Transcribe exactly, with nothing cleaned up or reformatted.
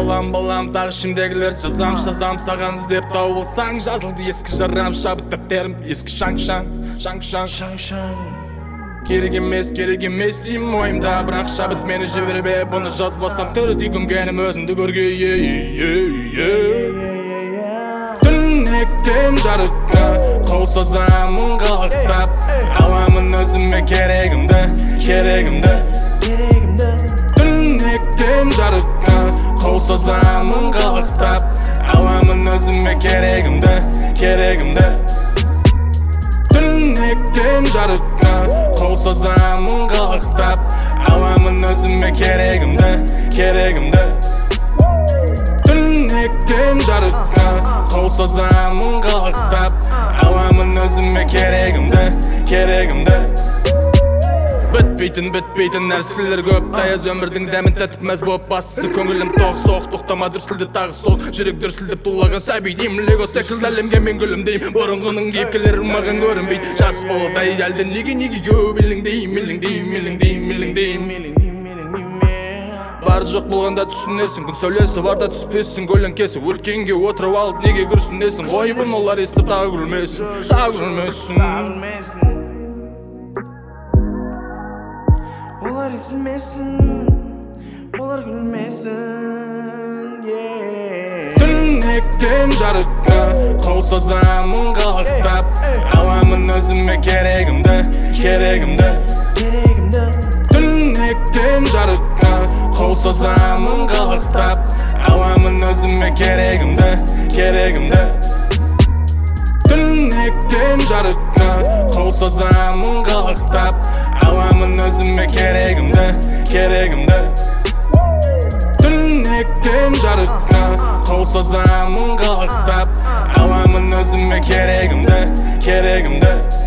Yalan balam tағы şimdegiler жазам жазам саған іздеп тауылсаң жазылды ескі жарам шабыт дәптерім ескі шаң шаң шаң шаң шаң шаң керек емес керек емес деймін ойымда бірақ шабыт мені жібербе бұны жазбасам тірідей көмгенім өзіңді көрге түнектен жарыққа қол созамын қалықтап аламын өзіме керегімді керегімді түнектен жарыққа қол созамын қалықтап аламын өзіме керегімді керегімді түнектен жарыққа қол созамын қалықтап аламын өзіме керегімді керегімді түнектен жарыққа қол созамын қалықтап аламын өзіме керегімді керегімді бітпейтін бітпейтін нәрселер көп таяз өмірдің дәмін тәтіп мәз болып бастысы көңілім тоқ соқ тоқтама дүрсілді тағы сол жүрек дүрсілдеп тулаған сәби деймін лего секілді әлемге мен гүлімдеймін бұрынғының кейіпкерлері маған көрінбейді жас болдай әлде неге неге көп еліңдеймін еліңдеймін еліңдеймін еліңдеймін бар жоқ болғанда түсінесің күн сәулесі барда түспессің көлеңкесі өркенге отырып алып неге күрсінесің ойбын олар естіп тағы күлмесін тағы күлмесін олар естімесін, олар күлмесін, түнектен жарыққа қол созамын қалықтап аламын өзіме керегімді керегімді түнектен жарыққа қол созамын қалықтап аламын өзіме керегімді керегімді түнектен жарыққа қол созамын қалықтап аламын өзіме керегімді керегімді түнектен жарыққа қол созамын қалықтап аламын өзіме керегімді керегімді